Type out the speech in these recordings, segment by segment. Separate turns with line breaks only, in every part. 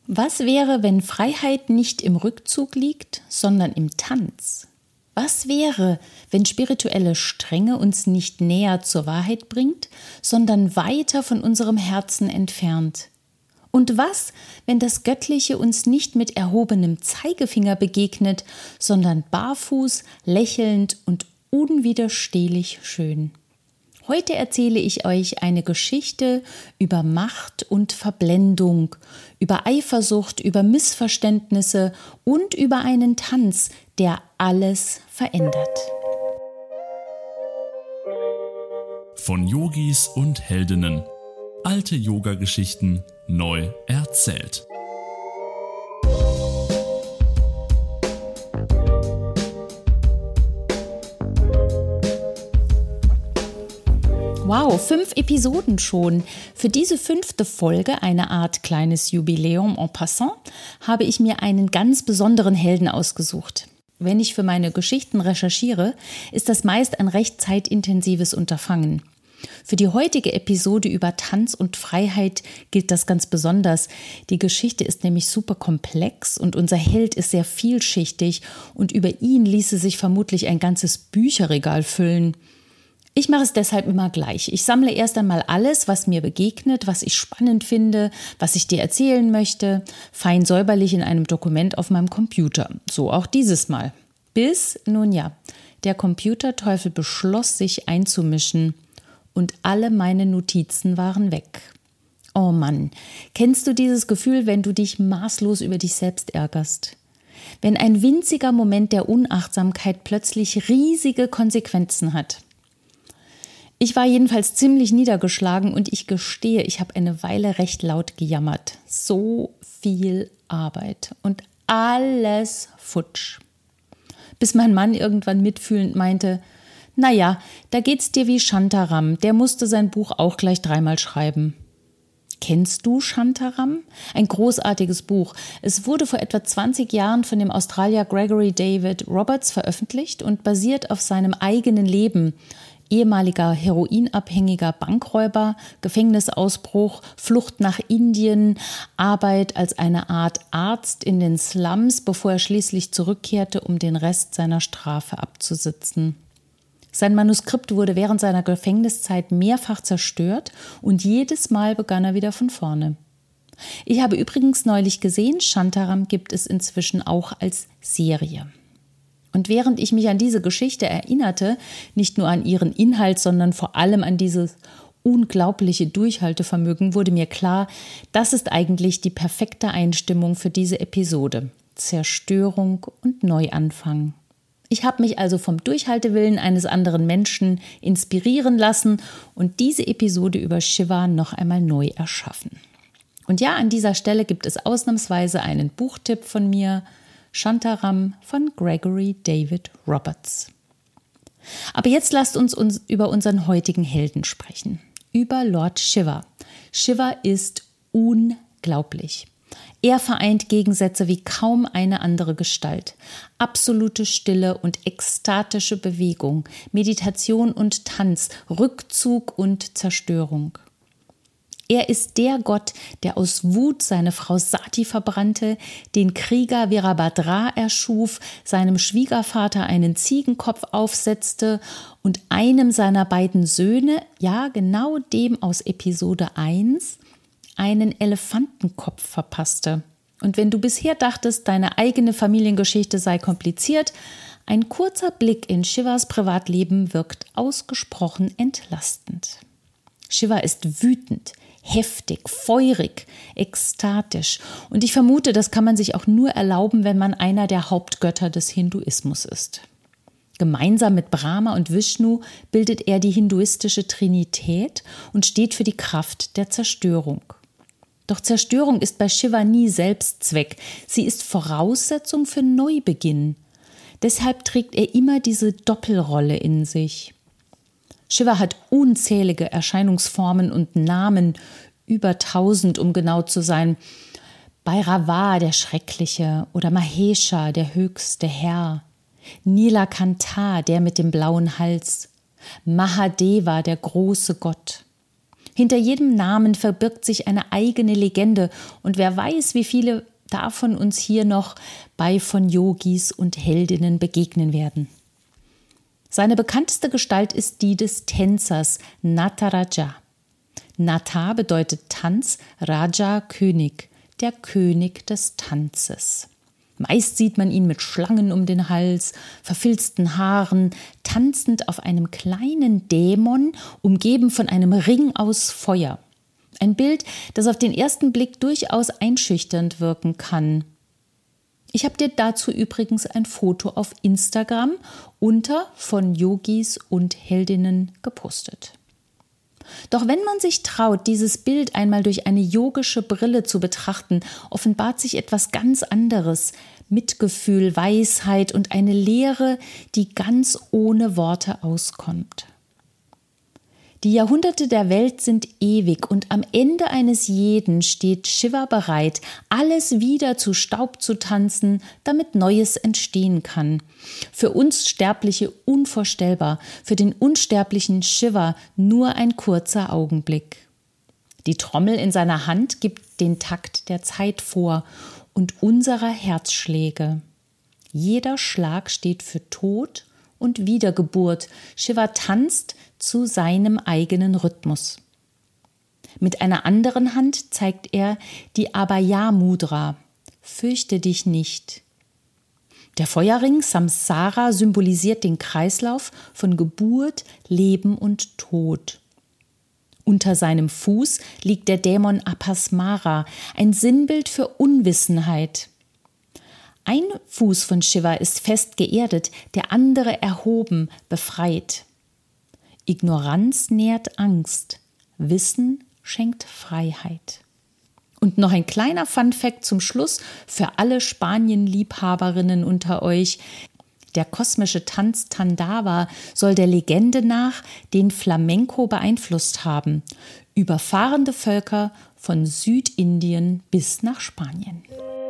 Was wäre, wenn Freiheit nicht im Rückzug liegt, sondern im Tanz? Was wäre, wenn spirituelle Strenge uns nicht näher zur Wahrheit bringt, sondern weiter von unserem Herzen entfernt? Und was, wenn das Göttliche uns nicht mit erhobenem Zeigefinger begegnet, sondern barfuß, lächelnd und unwiderstehlich schön? Heute erzähle ich euch eine Geschichte über Macht und Verblendung, über Eifersucht, über Missverständnisse und über einen Tanz, der alles verändert.
Von Yogis und Heldinnen. Alte Yoga-Geschichten neu erzählt.
Wow, 5 Episoden schon. Für diese 5. Folge, eine Art kleines Jubiläum en passant, habe ich mir einen ganz besonderen Helden ausgesucht. Wenn ich für meine Geschichten recherchiere, ist das meist ein recht zeitintensives Unterfangen. Für die heutige Episode über Tanz und Freiheit gilt das ganz besonders. Die Geschichte ist nämlich super komplex und unser Held ist sehr vielschichtig und über ihn ließe sich vermutlich ein ganzes Bücherregal füllen. Ich mache es deshalb immer gleich. Ich sammle erst einmal alles, was mir begegnet, was ich spannend finde, was ich dir erzählen möchte, fein säuberlich in einem Dokument auf meinem Computer. So auch dieses Mal. Bis, nun ja, der Computerteufel beschloss, sich einzumischen und alle meine Notizen waren weg. Oh Mann, kennst du dieses Gefühl, wenn du dich maßlos über dich selbst ärgerst? Wenn ein winziger Moment der Unachtsamkeit plötzlich riesige Konsequenzen hat? Ich war jedenfalls ziemlich niedergeschlagen und ich gestehe, ich habe eine Weile recht laut gejammert. So viel Arbeit und alles futsch. Bis mein Mann irgendwann mitfühlend meinte, naja, da geht's dir wie Shantaram, der musste sein Buch auch gleich 3-mal schreiben. Kennst du Shantaram? Ein großartiges Buch. Es wurde vor etwa 20 Jahren von dem Australier Gregory David Roberts veröffentlicht und basiert auf seinem eigenen Leben. Ehemaliger heroinabhängiger Bankräuber, Gefängnisausbruch, Flucht nach Indien, Arbeit als eine Art Arzt in den Slums, bevor er schließlich zurückkehrte, um den Rest seiner Strafe abzusitzen. Sein Manuskript wurde während seiner Gefängniszeit mehrfach zerstört und jedes Mal begann er wieder von vorne. Ich habe übrigens neulich gesehen, Shantaram gibt es inzwischen auch als Serie. Und während ich mich an diese Geschichte erinnerte, nicht nur an ihren Inhalt, sondern vor allem an dieses unglaubliche Durchhaltevermögen, wurde mir klar, das ist eigentlich die perfekte Einstimmung für diese Episode. Zerstörung und Neuanfang. Ich habe mich also vom Durchhaltewillen eines anderen Menschen inspirieren lassen und diese Episode über Shiva noch einmal neu erschaffen. Und ja, an dieser Stelle gibt es ausnahmsweise einen Buchtipp von mir, Shantaram von Gregory David Roberts. Aber jetzt lasst uns über unseren heutigen Helden sprechen, über Lord Shiva. Shiva ist unglaublich. Er vereint Gegensätze wie kaum eine andere Gestalt. Absolute Stille und ekstatische Bewegung, Meditation und Tanz, Rückzug und Zerstörung. Er ist der Gott, der aus Wut seine Frau Sati verbrannte, den Krieger Virabhadra erschuf, seinem Schwiegervater einen Ziegenkopf aufsetzte und einem seiner beiden Söhne, ja genau dem aus Episode 1, einen Elefantenkopf verpasste. Und wenn du bisher dachtest, deine eigene Familiengeschichte sei kompliziert, ein kurzer Blick in Shivas Privatleben wirkt ausgesprochen entlastend. Shiva ist wütend, heftig, feurig, ekstatisch. Und ich vermute, das kann man sich auch nur erlauben, wenn man einer der Hauptgötter des Hinduismus ist. Gemeinsam mit Brahma und Vishnu bildet er die hinduistische Trinität und steht für die Kraft der Zerstörung. Doch Zerstörung ist bei Shiva nie Selbstzweck. Sie ist Voraussetzung für Neubeginn. Deshalb trägt er immer diese Doppelrolle in sich. Shiva hat unzählige Erscheinungsformen und Namen, über 1000, um genau zu sein. Bhairava, der Schreckliche, oder Mahesha, der höchste Herr. Nilakanta, der mit dem blauen Hals. Mahadeva, der große Gott. Hinter jedem Namen verbirgt sich eine eigene Legende und wer weiß, wie viele davon uns hier noch bei von Yogis und Heldinnen begegnen werden. Seine bekannteste Gestalt ist die des Tänzers Nataraja. Nata bedeutet Tanz, Raja König, der König des Tanzes. Meist sieht man ihn mit Schlangen um den Hals, verfilzten Haaren, tanzend auf einem kleinen Dämon, umgeben von einem Ring aus Feuer. Ein Bild, das auf den ersten Blick durchaus einschüchternd wirken kann. Ich habe dir dazu übrigens ein Foto auf Instagram unter von Yogis und Heldinnen gepostet. Doch wenn man sich traut, dieses Bild einmal durch eine yogische Brille zu betrachten, offenbart sich etwas ganz anderes: Mitgefühl, Weisheit und eine Lehre, die ganz ohne Worte auskommt. Die Jahrhunderte der Welt sind ewig und am Ende eines jeden steht Shiva bereit, alles wieder zu Staub zu tanzen, damit Neues entstehen kann. Für uns Sterbliche unvorstellbar, für den unsterblichen Shiva nur ein kurzer Augenblick. Die Trommel in seiner Hand gibt den Takt der Zeit vor und unserer Herzschläge. Jeder Schlag steht für Tod und Wiedergeburt. Shiva tanzt zu seinem eigenen Rhythmus. Mit einer anderen Hand zeigt er die Abhaya-Mudra. Fürchte dich nicht. Der Feuerring Samsara symbolisiert den Kreislauf von Geburt, Leben und Tod. Unter seinem Fuß liegt der Dämon Apasmara, ein Sinnbild für Unwissenheit. Ein Fuß von Shiva ist fest geerdet, der andere erhoben, befreit. Ignoranz nährt Angst, Wissen schenkt Freiheit. Und noch ein kleiner Funfact zum Schluss für alle Spanien-Liebhaberinnen unter euch. Der kosmische Tanz Tandava soll der Legende nach den Flamenco beeinflusst haben. Überfahrende Völker von Südindien bis nach Spanien.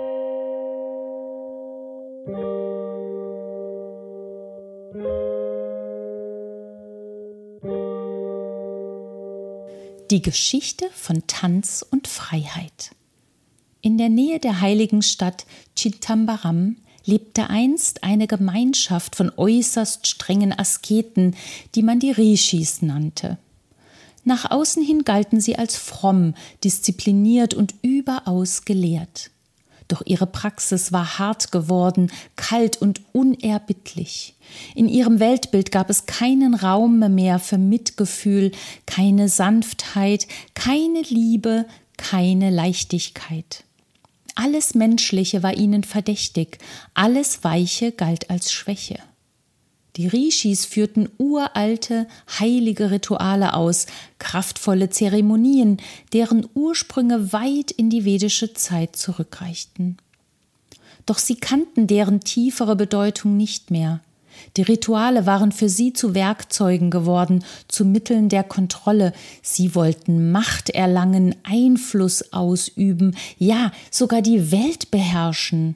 Die Geschichte von Tanz und Freiheit. In der Nähe der heiligen Stadt Chittambaram lebte einst eine Gemeinschaft von äußerst strengen Asketen, die man die Rishis nannte. Nach außen hin galten sie als fromm, diszipliniert und überaus gelehrt. Doch ihre Praxis war hart geworden, kalt und unerbittlich. In ihrem Weltbild gab es keinen Raum mehr für Mitgefühl, keine Sanftheit, keine Liebe, keine Leichtigkeit. Alles Menschliche war ihnen verdächtig, alles Weiche galt als Schwäche. Die Rishis führten uralte, heilige Rituale aus, kraftvolle Zeremonien, deren Ursprünge weit in die vedische Zeit zurückreichten. Doch sie kannten deren tiefere Bedeutung nicht mehr. Die Rituale waren für sie zu Werkzeugen geworden, zu Mitteln der Kontrolle. Sie wollten Macht erlangen, Einfluss ausüben, ja, sogar die Welt beherrschen.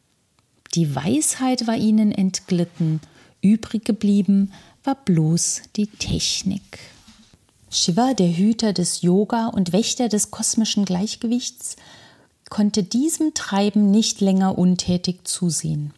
Die Weisheit war ihnen entglitten. Übrig geblieben war bloß die Technik. Shiva, der Hüter des Yoga und Wächter des kosmischen Gleichgewichts, konnte diesem Treiben nicht länger untätig zusehen.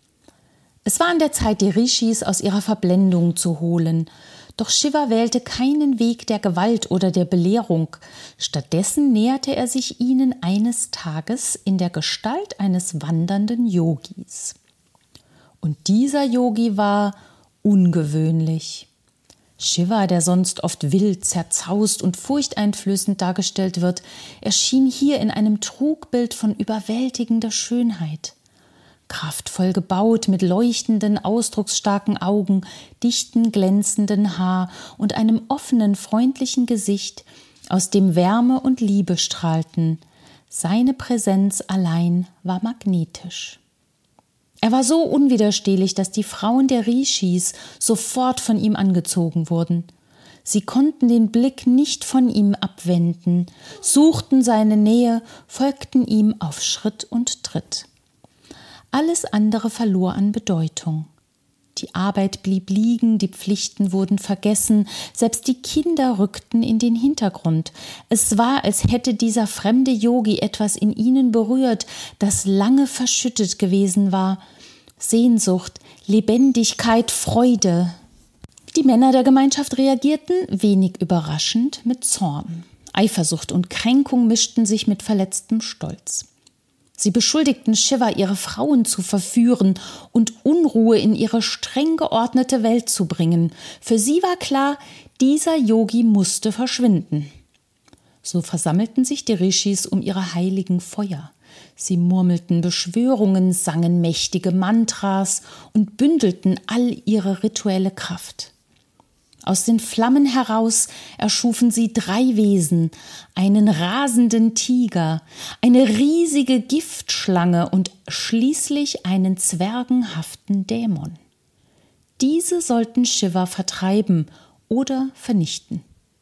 Es war an der Zeit, die Rishis aus ihrer Verblendung zu holen. Doch Shiva wählte keinen Weg der Gewalt oder der Belehrung. Stattdessen näherte er sich ihnen eines Tages in der Gestalt eines wandernden Yogis. Und dieser Yogi war ungewöhnlich. Shiva, der sonst oft wild, zerzaust und furchteinflößend dargestellt wird, erschien hier in einem Trugbild von überwältigender Schönheit. Kraftvoll gebaut, mit leuchtenden, ausdrucksstarken Augen, dichten, glänzenden Haar und einem offenen, freundlichen Gesicht, aus dem Wärme und Liebe strahlten. Seine Präsenz allein war magnetisch. Er war so unwiderstehlich, dass die Frauen der Rishis sofort von ihm angezogen wurden. Sie konnten den Blick nicht von ihm abwenden, suchten seine Nähe, folgten ihm auf Schritt und Tritt. Alles andere verlor an Bedeutung. Die Arbeit blieb liegen, die Pflichten wurden vergessen, selbst die Kinder rückten in den Hintergrund. Es war, als hätte dieser fremde Yogi etwas in ihnen berührt, das lange verschüttet gewesen war. Sehnsucht, Lebendigkeit, Freude. Die Männer der Gemeinschaft reagierten, wenig überraschend, mit Zorn. Eifersucht und Kränkung mischten sich mit verletztem Stolz. Sie beschuldigten Shiva, ihre Frauen zu verführen und Unruhe in ihre streng geordnete Welt zu bringen. Für sie war klar, dieser Yogi musste verschwinden. So versammelten sich die Rishis um ihre heiligen Feuer. Sie murmelten Beschwörungen, sangen mächtige Mantras und bündelten all ihre rituelle Kraft. Aus den Flammen heraus erschufen sie 3 Wesen, einen rasenden Tiger, eine riesige Giftschlange und schließlich einen zwergenhaften Dämon. Diese sollten Shiva vertreiben oder vernichten.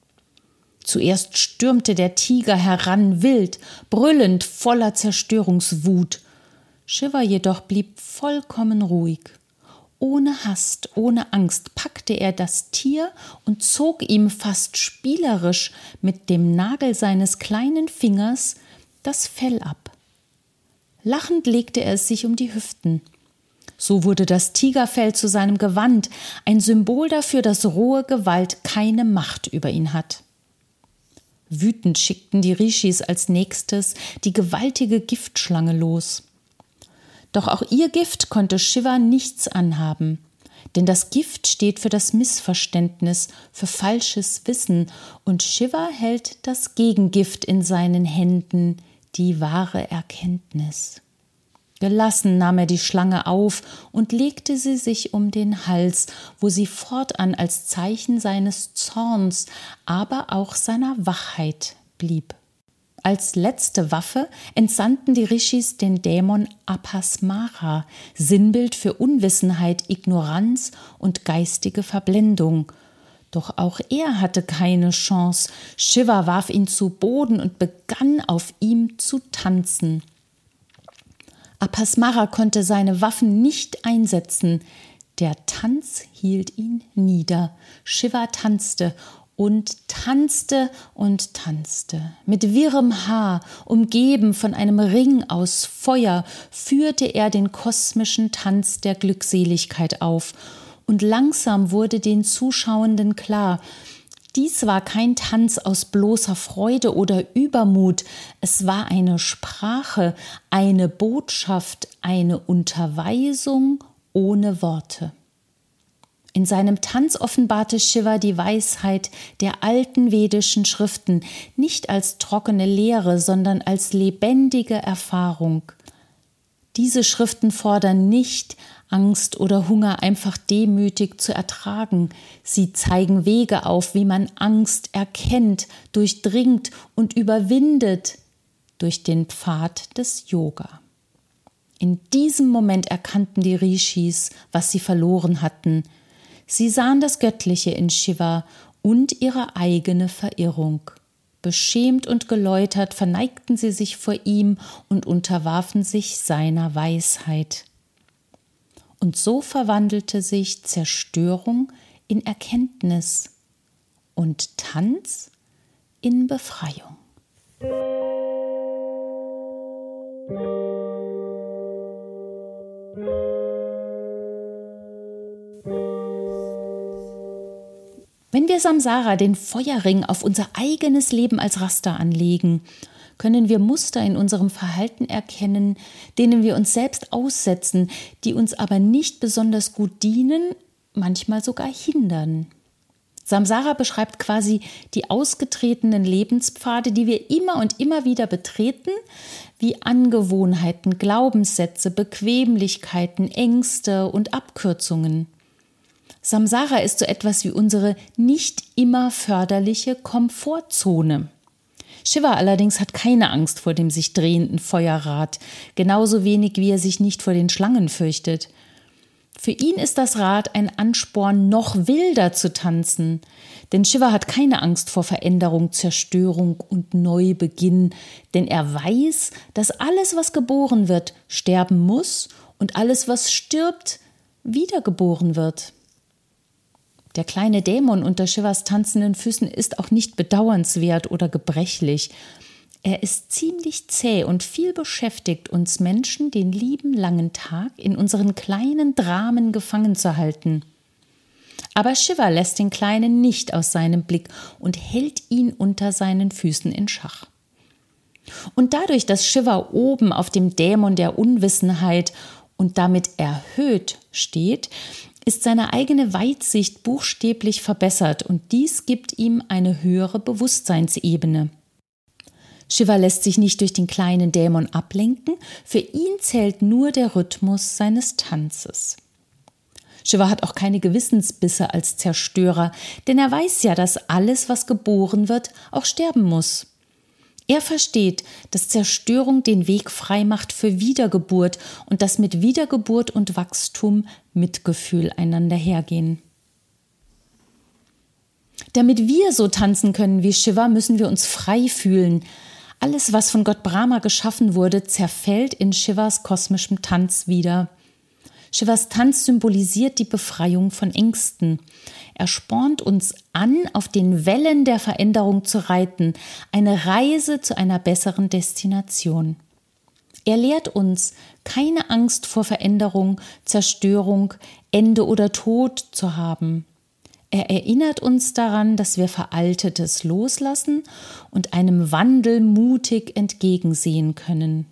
Zuerst stürmte der Tiger heran, wild, brüllend, voller Zerstörungswut. Shiva jedoch blieb vollkommen ruhig. Ohne Hast, ohne Angst packte er das Tier und zog ihm fast spielerisch mit dem Nagel seines kleinen Fingers das Fell ab. Lachend legte er es sich um die Hüften. So wurde das Tigerfell zu seinem Gewand, ein Symbol dafür, dass rohe Gewalt keine Macht über ihn hat. Wütend schickten die Rishis als nächstes die gewaltige Giftschlange los. Doch auch ihr Gift konnte Shiva nichts anhaben, denn das Gift steht für das Missverständnis, für falsches Wissen, und Shiva hält das Gegengift in seinen Händen, die wahre Erkenntnis. Gelassen nahm er die Schlange auf und legte sie sich um den Hals, wo sie fortan als Zeichen seines Zorns, aber auch seiner Wachheit blieb. Als letzte Waffe entsandten die Rishis den Dämon Apasmara, Sinnbild für Unwissenheit, Ignoranz und geistige Verblendung. Doch auch er hatte keine Chance. Shiva warf ihn zu Boden und begann auf ihm zu tanzen. Apasmara konnte seine Waffen nicht einsetzen. Der Tanz hielt ihn nieder. Shiva tanzte und tanzte und tanzte. Mit wirrem Haar, umgeben von einem Ring aus Feuer, führte er den kosmischen Tanz der Glückseligkeit auf. Und langsam wurde den Zuschauenden klar, dies war kein Tanz aus bloßer Freude oder Übermut, es war eine Sprache, eine Botschaft, eine Unterweisung ohne Worte. In seinem Tanz offenbarte Shiva die Weisheit der alten vedischen Schriften, nicht als trockene Lehre, sondern als lebendige Erfahrung. Diese Schriften fordern nicht, Angst oder Hunger einfach demütig zu ertragen. Sie zeigen Wege auf, wie man Angst erkennt, durchdringt und überwindet durch den Pfad des Yoga. In diesem Moment erkannten die Rishis, was sie verloren hatten. Sie sahen das Göttliche in Shiva und ihre eigene Verirrung. Beschämt und geläutert verneigten sie sich vor ihm und unterwarfen sich seiner Weisheit. Und so verwandelte sich Zerstörung in Erkenntnis und Tanz in Befreiung. Wenn wir Samsara, den Feuerring, auf unser eigenes Leben als Raster anlegen, können wir Muster in unserem Verhalten erkennen, denen wir uns selbst aussetzen, die uns aber nicht besonders gut dienen, manchmal sogar hindern. Samsara beschreibt quasi die ausgetretenen Lebenspfade, die wir immer und immer wieder betreten, wie Angewohnheiten, Glaubenssätze, Bequemlichkeiten, Ängste und Abkürzungen. Samsara ist so etwas wie unsere nicht immer förderliche Komfortzone. Shiva allerdings hat keine Angst vor dem sich drehenden Feuerrad, genauso wenig wie er sich nicht vor den Schlangen fürchtet. Für ihn ist das Rad ein Ansporn, noch wilder zu tanzen, denn Shiva hat keine Angst vor Veränderung, Zerstörung und Neubeginn, denn er weiß, dass alles, was geboren wird, sterben muss und alles, was stirbt, wiedergeboren wird. Der kleine Dämon unter Shivas tanzenden Füßen ist auch nicht bedauernswert oder gebrechlich. Er ist ziemlich zäh und viel beschäftigt, uns Menschen den lieben langen Tag in unseren kleinen Dramen gefangen zu halten. Aber Shiva lässt den Kleinen nicht aus seinem Blick und hält ihn unter seinen Füßen in Schach. Und dadurch, dass Shiva oben auf dem Dämon der Unwissenheit und damit erhöht steht, ist seine eigene Weitsicht buchstäblich verbessert und dies gibt ihm eine höhere Bewusstseinsebene. Shiva lässt sich nicht durch den kleinen Dämon ablenken, für ihn zählt nur der Rhythmus seines Tanzes. Shiva hat auch keine Gewissensbisse als Zerstörer, denn er weiß ja, dass alles, was geboren wird, auch sterben muss. Er versteht, dass Zerstörung den Weg frei macht für Wiedergeburt und dass mit Wiedergeburt und Wachstum Mitgefühl einander hergehen. Damit wir so tanzen können wie Shiva, müssen wir uns frei fühlen. Alles, was von Gott Brahma geschaffen wurde, zerfällt in Shivas kosmischem Tanz wieder. Shivas Tanz symbolisiert die Befreiung von Ängsten. Er spornt uns an, auf den Wellen der Veränderung zu reiten, eine Reise zu einer besseren Destination. Er lehrt uns, keine Angst vor Veränderung, Zerstörung, Ende oder Tod zu haben. Er erinnert uns daran, dass wir Veraltetes loslassen und einem Wandel mutig entgegensehen können.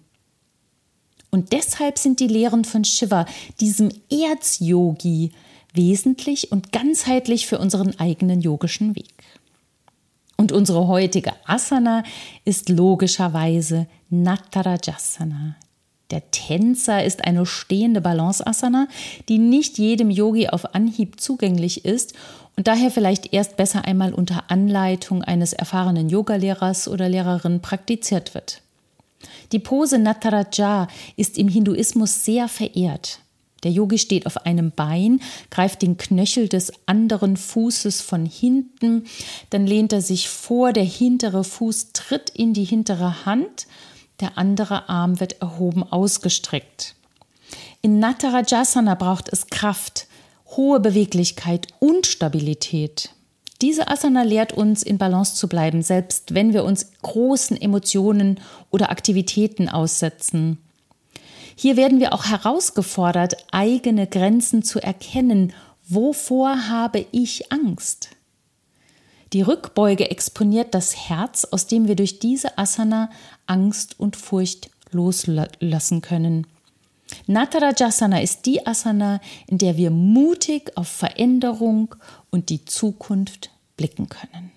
Und deshalb sind die Lehren von Shiva, diesem Erzyogi, wesentlich und ganzheitlich für unseren eigenen yogischen Weg. Und unsere heutige Asana ist logischerweise Natarajasana. Der Tänzer ist eine stehende Balance-Asana, die nicht jedem Yogi auf Anhieb zugänglich ist und daher vielleicht erst besser einmal unter Anleitung eines erfahrenen Yogalehrers oder Lehrerin praktiziert wird. Die Pose Nataraja ist im Hinduismus sehr verehrt. Der Yogi steht auf einem Bein, greift den Knöchel des anderen Fußes von hinten, dann lehnt er sich vor, der hintere Fuß tritt in die hintere Hand, der andere Arm wird erhoben ausgestreckt. In Natarajasana braucht es Kraft, hohe Beweglichkeit und Stabilität. Diese Asana lehrt uns, in Balance zu bleiben, selbst wenn wir uns großen Emotionen oder Aktivitäten aussetzen. Hier werden wir auch herausgefordert, eigene Grenzen zu erkennen. Wovor habe ich Angst? Die Rückbeuge exponiert das Herz, aus dem wir durch diese Asana Angst und Furcht loslassen können. Natarajasana ist die Asana, in der wir mutig auf Veränderung und die Zukunft blicken können.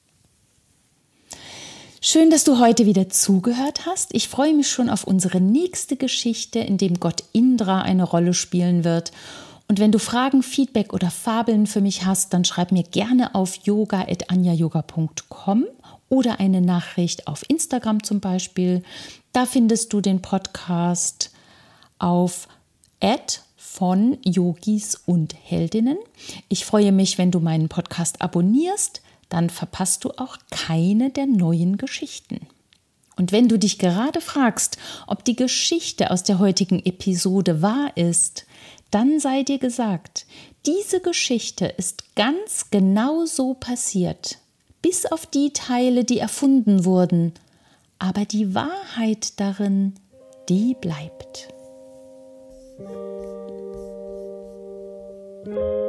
Schön, dass du heute wieder zugehört hast. Ich freue mich schon auf unsere nächste Geschichte, in dem Gott Indra eine Rolle spielen wird. Und wenn du Fragen, Feedback oder Fabeln für mich hast, dann schreib mir gerne auf yoga@anjayoga.com oder eine Nachricht auf Instagram zum Beispiel. Da findest du den Podcast auf @von Yogis und Heldinnen. Ich freue mich, wenn du meinen Podcast abonnierst, dann verpasst du auch keine der neuen Geschichten. Und wenn du dich gerade fragst, ob die Geschichte aus der heutigen Episode wahr ist, dann sei dir gesagt, diese Geschichte ist ganz genau so passiert, bis auf die Teile, die erfunden wurden. Aber die Wahrheit darin, die bleibt.